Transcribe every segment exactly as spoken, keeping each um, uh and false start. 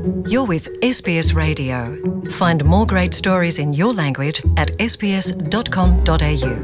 You're with S B S Radio. Find more great stories in your language at s b s dot com dot a u.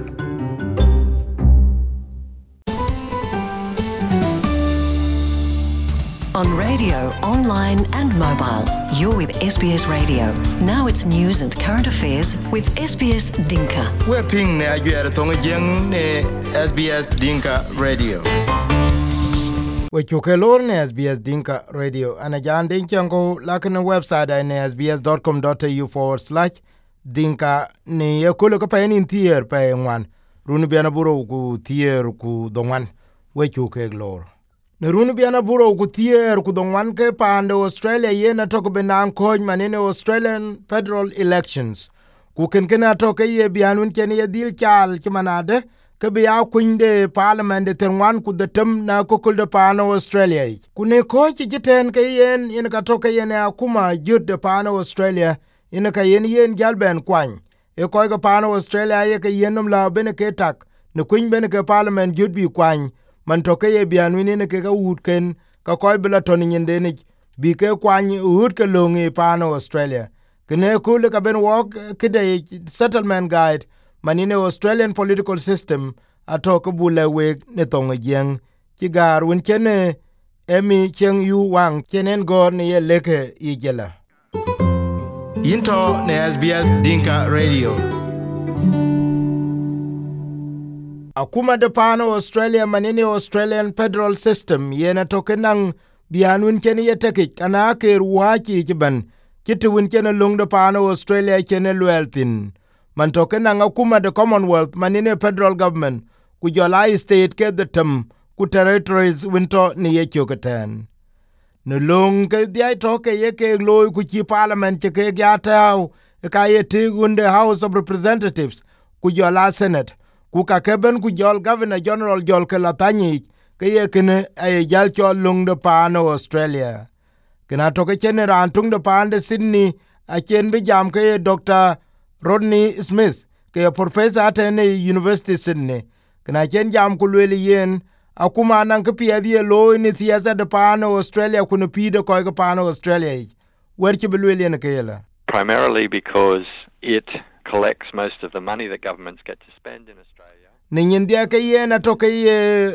On radio, online and mobile, you're with S B S Radio. Now it's news and current affairs with S B S Dinka. We're ping ne ajuere tonga jeng ne S B S Dinka Radio. We chuke lor ne S B S Dinka Radio. Ana jan dinkango lakini website ne s b s dot com dot a u forward slash dinka ne yakulu ka payin in tier pay ngwan. Runu biana buro ku tier ku dongwan. We chuke lor. Ne runu biana buro ku tier ku dongwan ke pande Australia yena toko benang koj manene Australian federal elections. Ku kenkena toke ye bianun kene ye dil chal chimanade ke biya kunde parliament de terwan ku de tem na kokul de pano Australia. Kune koj jiten ke yen yen ka toke yen akuma jud de pano Australia yen ka yen yen jalben kwany. E koj ka pano Australia ye ke yenum la bene ke tak ne kun bene ke parliament jud bi kwany. Man toke ye bianwini ne ke ka wut ken ka koy bila toni nyende ni bi ke kwany wut ke longi pano Australia kene kule ka ben walk kide settlement guide manine Australian political system atok bule we ne tonga jeng ki gar won kene emi cheng yu wang kenen gor ne ye leke igela into ne S B S Dinka Radio. Akuma de pano Australia manini Australian federal system yena tokenang bianun kene yetekik kana ke ruwachi kiban kitwin kene lung de pano Australia kene lueltin man tokenang akuma de Commonwealth manini federal government ku jola state ke the tem ku territories winto ni yechokatan no lung ke dia toke yeke loy ku chi parliament ke gatao ka yeti gunde House of Representatives ku jola Senate ku ka keben ku jol governor general jol ke latani ke ye kene ay jal chol lung de pano Australia kena to ke chen ran tung de pande Sydney a chen bi jam ke Doctor Rodney Smith ke professor at University Sydney kena chen jam ku le yen akuma nan ke pie die lo ni thiasa de pano Australia ku no pide ko ke pano Australia wer ke bi le yen ke yela primarily because it collects most of the money that governments get to spend in Australia. Ninyendia ke ye na toke ye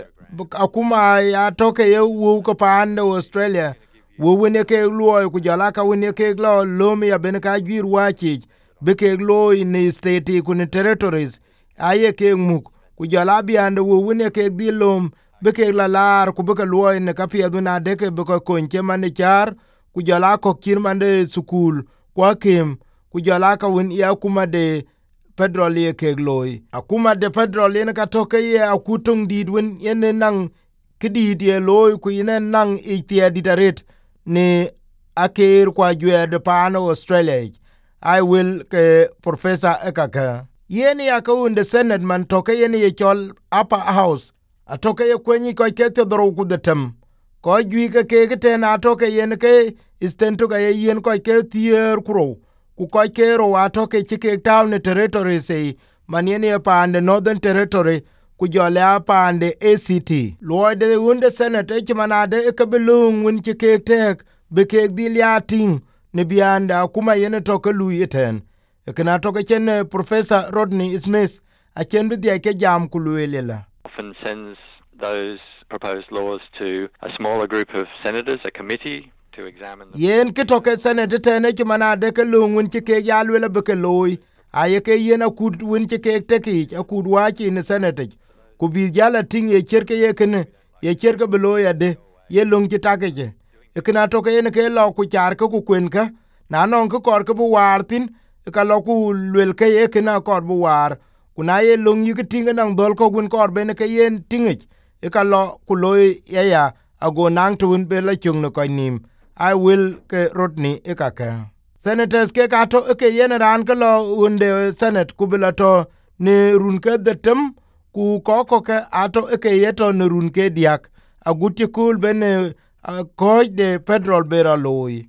akuma ya toke ye wu ko pande Australia. Wu wene ke lo ku jala ka wene ke lo lo mi ya ben ka gwir wachi be ke lo in state ku ne territories. Aye ke muk ku jala bi ande wu wene ke dilom be ke la lar ku be ke lo in ka pie duna de ke be ko konche mane char ku jala ko kirmande school kwa kem ku jala ka win ya kuma de federal ye ke gloy akuma de federal ye ka toke ye akutung did win yen nang kidi de loy ku yen nang itia ditaret ne aker kwa jwe de pano Australia. I will ke professor ekaka yen ya ka un de senate man toke yen ye chol upper house atoke ye kwenyi ko ke te dro ku de tem ko jwi ke ke te na toke yen ke istento ga yen ko ke tier kro ku koy kero wato ke chike town territory say maniene pande Northern Territory ku jole pande A C T Lord de unde senate e manade e kabelung win chike tek be ke diliating ne bianda kuma yene to ke luyeten e kana to ke chen Professor Rodney Smith a chen bi de ke jam ku luelela Often sends those proposed laws to a smaller group of senators, a committee to examine them. Yen ke toke senate tene ke manade ke lung win chike yalwela be ke loy aye ke yen akud win chike teki akud wachi in senate ku bi jala ting ye cherke ye kene ye cherke beloy ade ye lung chitake je e kana toke yen ke lo ku char ke ku kwen ka na non ke kor ke bu wartin ka lo ku lwel ke ye kana kor bu war kuna ye lung yi ke tinga nang dol ko gun kor bene ke yen tinge e ka lo ku loy ya ya ago nang tun be la chung no ko nim I will ke Rodney ekaka. Senators ke kato ke yen ran ke lo unde Senate kubila to ne runke de tem ku koko ke ato ke yeto ne runke diak aguti kul bene uh, koj de federal bera loy.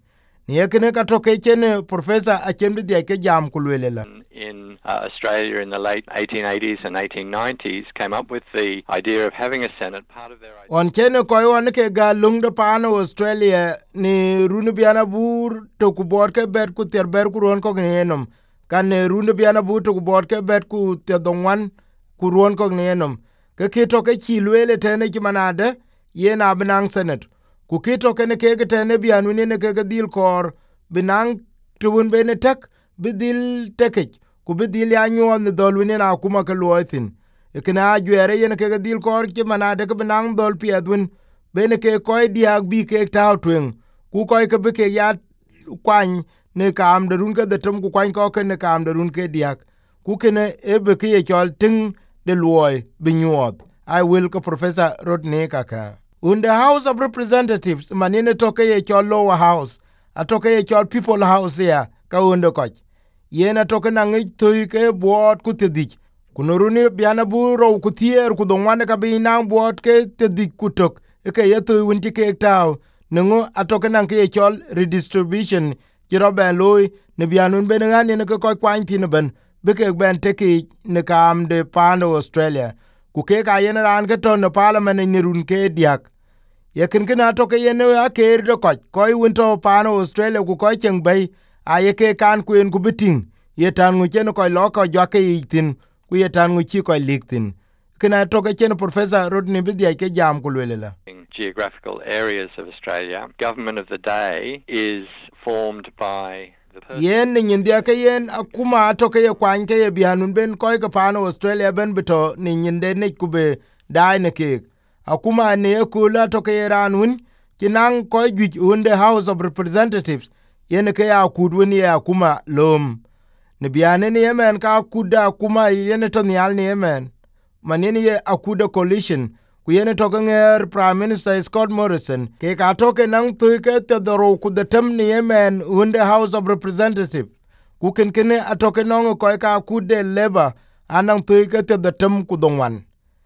ni ekene ka to ke chen professor a chen bi de ke jam ku lwele la in uh, Australia in the late eighteen eighties and eighteen nineties came up with the idea of having a Senate. Part of their idea on chen ko yon ke ga lung de pan Australia ni runu biana bur to ku bor ke ber ku ter ber ku ron ko ngenom kan runu biana bur to ku bor ke ber ku te donwan ku ron ko ngenom ke ke to ke chi lwele tene ki manade ye na benang Senate ku ke to ke ne ke ke tene bianu ne ke ke dil kor benang tuun bene tak bidil tekej ku bidil ya nyon ne dol wini na kuma ke loithin ikena ajwere yen ke dil kor ke manade ke benang dol piedwin bene ke koy diag bi ke taw twen ku koy ke be ke ya kwany ne kam de run ke de tum ku kwany ko ke ne kam de run ke diag ku kene e be ke ye chol ting de loy binyot I will ko Professor Rodney Kaka in the House of Representatives manine toke ye chol lower house atoke ye chol people house ya ka unde koch yena toke na ngi toy ke bot ku tedik kunuruni biana buro ku tier ku don wane ka bi na bot ke tedik ku tok e ke ye toy wunti ke taw ngo atoke na ke chol redistribution jiro ben loy ne bianun ben ngani ne ko kwan tin ben be ke ben teki ne kam de pan Australia ku ke ka yen ran ke to no parliament ni run ke diak ye kin kin atoke yen a ke de koch koy winto pan Australia ku koy cheng bay a ye ke kan kuen ku biting ye tan ngu chen koy lo ko jo ke yitin ku ye tan ngu chi koy liktin kina toke chen Professor Rodney Bidia ke jam ku lwelela geographical areas of Australia. Government of the day is formed by yen ni ndia ke yen akuma atoke ye kwan ke ye bianun ben koy ke pan Australia ben bito ni nyinde ne kube dai ne ke akuma ne ku la toke ye ranun kinang koy juj unde House of Representatives yen ke ya kudwin ye akuma lom ne biane ni yemen ka kuda akuma yen to nyal ni yemen manini ye akuda coalition ku yen to nger Prime Minister Scott Morrison ke ka toke nang tu ke te doro ku de tem ni yemen unde House of Representatives ku ken ken atoke nong ko ka kude Labour anang tu ke te de tem ku donwan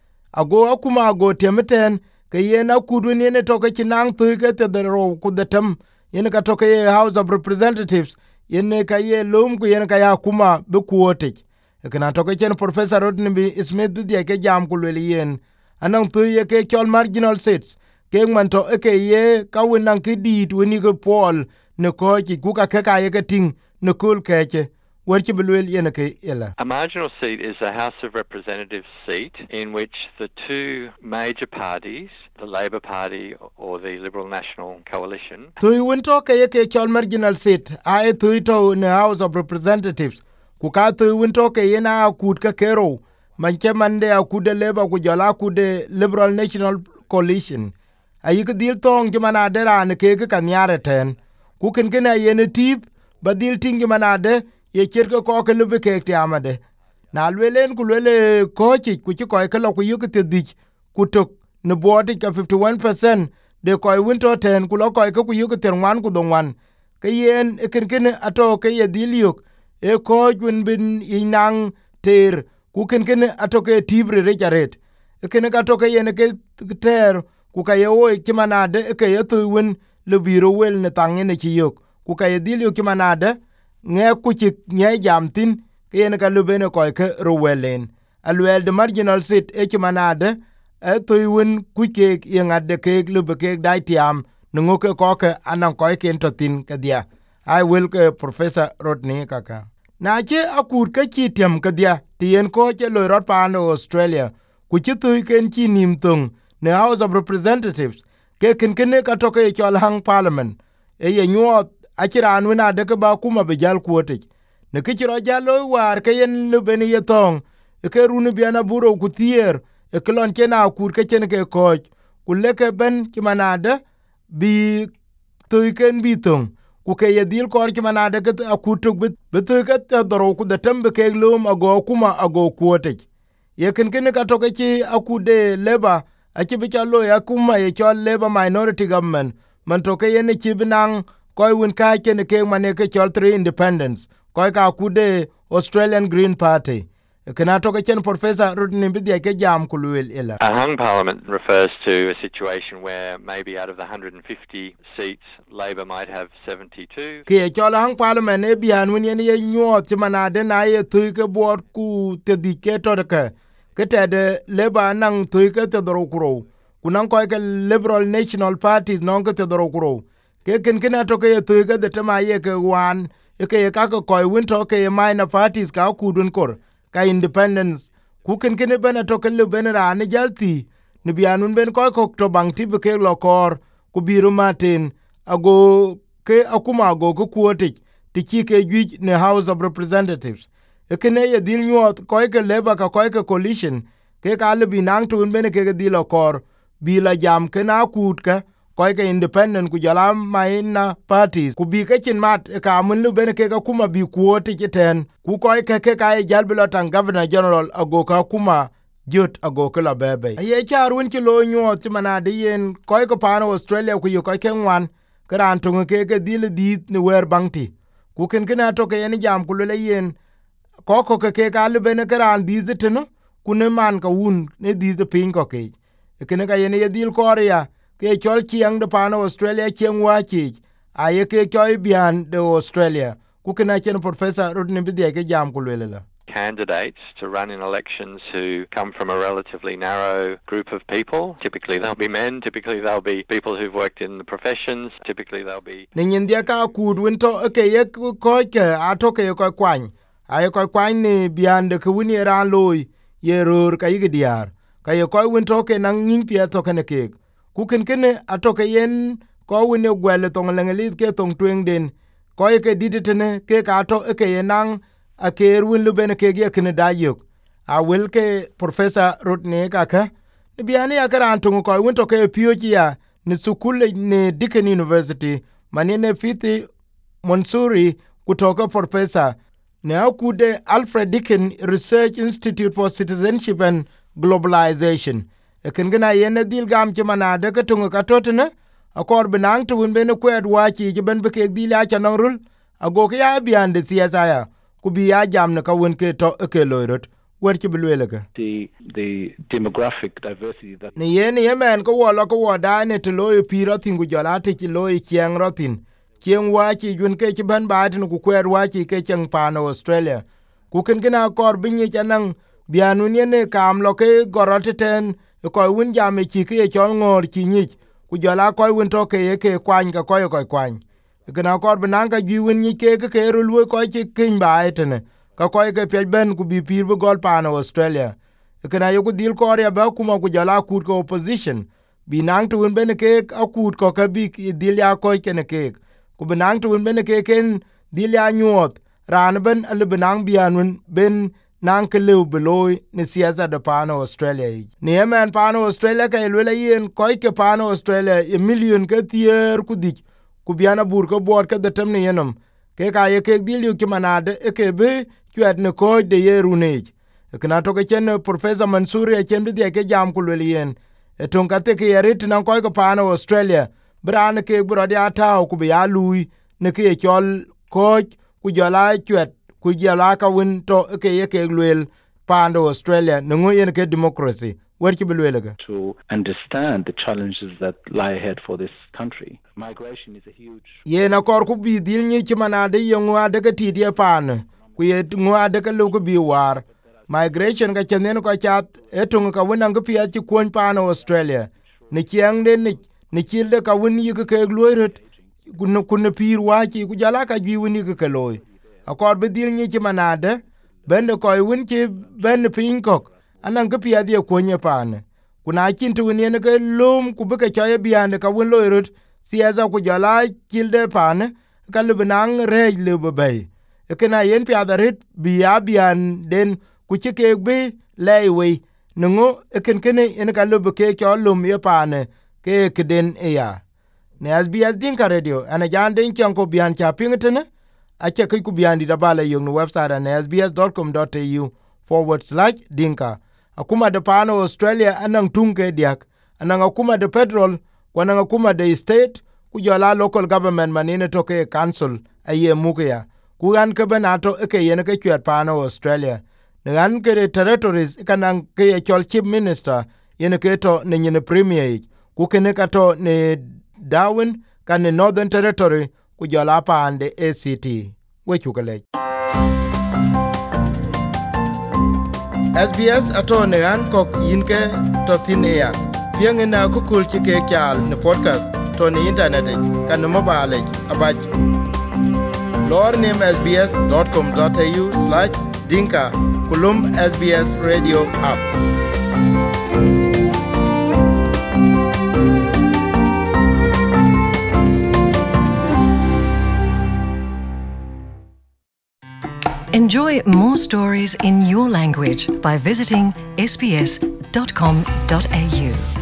ago akuma go temeten ke yen akudu ni ne toke chinang tu ke te doro ku de tem yen ka toke ye House of Representatives yen ka ye lum ku yen ka ya kuma be kuote kana toke chen Professor Rodney Smith die ke jam ku le yen anang tu ye ke chol marginal seats ke man to e ke ye ka winang ki dit wini ko pol ne ko ki ku ka ke ka ye ke ting ne kul ke che wer ki belwel yen ke ela a marginal seat is a House of Representatives seat in which the two major parties, the Labor Party or the Liberal National Coalition, tu win to ke ye ke chol marginal seat ai tu to ne House of Representatives ku ka tu win to ke ye na kut ka kero manche mande akude Labour ku jala kude Liberal National Coalition ayi ke dil tong jmana de ran ke ke kanyare ten ku ken ken ye ne tip badil ting jmana de ye cherke ko ke lube ke ti amade na lwelen ku lele ko chi ku chi ko ke lo ku yuke te dik ku tok ne bodi ka fifty-one percent de ko winto ten ku lo ko ke ku yuke ter wan ku don wan ke yen e ken ken ato ke ye dil yuk e ko jun bin inang ter ku ken ken atoke tibre re jaret ken ka toke yen ke ter ku ka ye o ki manade ke ye tu win le biro wel ne tange ne ki yok ku ka ye dilio ki manade nge ku chi nge jamtin ke yen ka lu bene ko ke ro welen alwel de marginal seat e ki manade e tu win ku ke ye ngade ke lu be ke dai tiam no ke ko ke anan ko ke entotin ke dia I will ke Professor Rodney Kaka na che akur ke chi tem ke dia tien ko che lo rot pa no Australia ku chi tu ken chi nim tung ne House of Representatives ke ken ken ka to ke chol hang parliament e ye nyot a chiran wina de ke ba kuma be jal kuote ne ke chiro jalo war ke yen lu ben ye tong e ke runu biana buro ku tier e klon che na akur ke chen ke ko ku le ke ben ki manade bi tu ken bi tung ku ke ye dil kor ki manade ke akutuk bit bit ke te doro ku de tembe ke lum ago kuma ago kuote ye ken ken ka to ke chi akude Labour a chi bi chalo ya kuma ye chol Labour minority government man to ke ye ne chi binang koy win ka ke ne ke mane ke chol three independents koy ka akude Australian Green Party kana to ke chen Professor Rodney Bidia ke jam kulwel ela. A hung parliament refers to a situation where maybe out of the one hundred fifty seats, Labor might have seventy-two. Ke chola hung parliament e bian wen yen ye nyot chimana de na ye thu ke bor ku te di ke to ke ke te de Labor nang thu ke te dro kuro kunang ko ke Liberal National Party nong ke te dro kuro ke ken ken to ke thu ke de ma ye ke wan ke ka ko ko win to ke minor parties ka ku dun kor ka independence ku ken ken bena to ke le bena ra ne jalti ni bianun ben ko ko to bang ti ke lo kor ku biru matin ago ke akuma go ko kuote ti ki ke gwi ne House of Representatives e kene ye dil nyot ko ke Labor ka ko ke coalition ke ka le binang tun ben ke dil kor bi la jam ke na kut ka ko ke independent ku jala maina parties ku bi ke chin mat ka mun lu ben ke ka kuma bi kuote ke ten ku ko ke ke ka jal bilotan Governor General ago ka kuma jot ago ke la bebe ye charun ki lo nyot mana de yen ko ko pano Australia ku yo ko ke wan kran to ke ke dil dit ni wer bangti ku ken ken to ke yen jam ku le yen ko ko ke ke ka le ben kran dit teno ku ne man ka un ne dit pin ko ke ken ka yen ye dil korea ke chol chiang de pano Australia chiang wa chi aye ke choy bian de Australia ku ken a chen Professor Rodney Bidia ke jam ku le la candidates to run in elections who come from a relatively narrow group of people. Typically they'll be men, typically they'll be people who've worked in the professions, typically they'll be... Nin dia ka kud winto ke ye ko ke ato ke ko kwany. Ay ko kwany ni biande ke wini ran loy ye rur ka yigi diar. Ka ye ko winto ke nang ning pia to ke ne ke. Ku ken ken ato ke yen ko wini gwele tong lengelit ke tong tweng den. Ko ye ke diditene ke ka ato ke ye nang a ker win lu bene ke ge kene da yok a wel ke Professor Rodney ka ka ni biani ya karan tungu ko win to ke pio ya ni sukule ni Deakin University manine fiti Monsuri kutoka Professor ne akude Alfred Deakin Research Institute for Citizenship and Globalization e ken gena yene dil gam ci manade ka tungu ka totene akor benang tu win bene kwed wachi je ben be ke dil ya chanarul ago ke ya biande siasa ya kubi ya jam ne ka won ke to ke loirot wer ki bilwele ka the the demographic diversity that ne yen yemen ko wolo ko woda ne to loyo piro tingu jala te ki loyo chieng rotin chieng wachi jun ke ki ban ba tin ku kwer wachi ke chieng pano Australia ku ken gina kor binyi chanang bianu ne kam lo ke gorote ten ko won jam ki ke chon ngor ki ni ku jala ko won to ke ke kwan ka ko ko kwan gana kor benanga giwin ni ke ke rulwe ko ke kin ba etene ka ko ke pe ben ku bi pir bu gol pano Australia kana yo ku dil korea ba kuma ku jala kur ko opposition binang tu ben ke akut ko ka bi dil ya ko ke ne ke ku benang tu ben ke ken dil ya nyot ran ben al benang bianun ben nang ke le beloy ne siasa de pano Australia ni emen pano Australia ka le yen ko ke pano Australia e million ke tier ku dik kubiana bur ko bor ka de temne yenom ke ka ye ke dil yu ki manade e ke be kwet ne ko de yerune e kana to ke chen Professor Mansuri e chen de ke jam ku le yen e ton ka te ke yerit nan ko ko pano Australia bran ke bro dia ta ku be ya lui ne ke chol ko ku jala kwet ku jala ka win to ke ye ke lwel pano Australia ne ngo yen ke democracy wer ki bilwele ga to understand the challenges that lie ahead for this country. Migration is a huge ye na kor ku bi dil ni ki manade yengu ade ka ti die pan ku ye ngo ade ka lu ku bi war migration ga chenen ko chat etung ka wona ngi pia ti kon pan Australia ni chiang de ni ni childe ka won yi ke gloiret kun kun pir wa ki ku jala ka gi woni ke loy akor bi dil ni ki manade ben ko won ki ben pin kok anan ga pia die konye pan kuna chintu ne ne ke lum ku be ka chaye biande ka won loirut siasa ku jala kilde pan ka lubnang rej lubbe e kana yen pia da rit bia bian den ku chike be lewe ngo e ken ken en ka lubbe ke ko lum ye pan ke keden e ya ne as bi as din ka radio ana jan den kyan ko bian cha pingtene a che ku bian di da bala yung no website na s b s dot com dot a u forward slash dinka akuma de pano Australia anang tunke diak anang akuma de federal kwanang akuma de state ku jola local government manine toke council aye mukya ku an ke benato ke yen ke kwet pano Australia ne an ke territories kanang ke chol chief minister yene ke to ne nyine premier ku kene ka to ne Darwin kan ne Northern Territory ku jola pande A C T we chukale S B S ato ne an kok yinke to thinia pienge na ku kul chike kyal ne podcast to ne internet kan mobile abaj lor nim s b s dot com dot a u slash dinka kulum S B S radio app. Enjoy more stories in your language by visiting s b s dot com dot a u.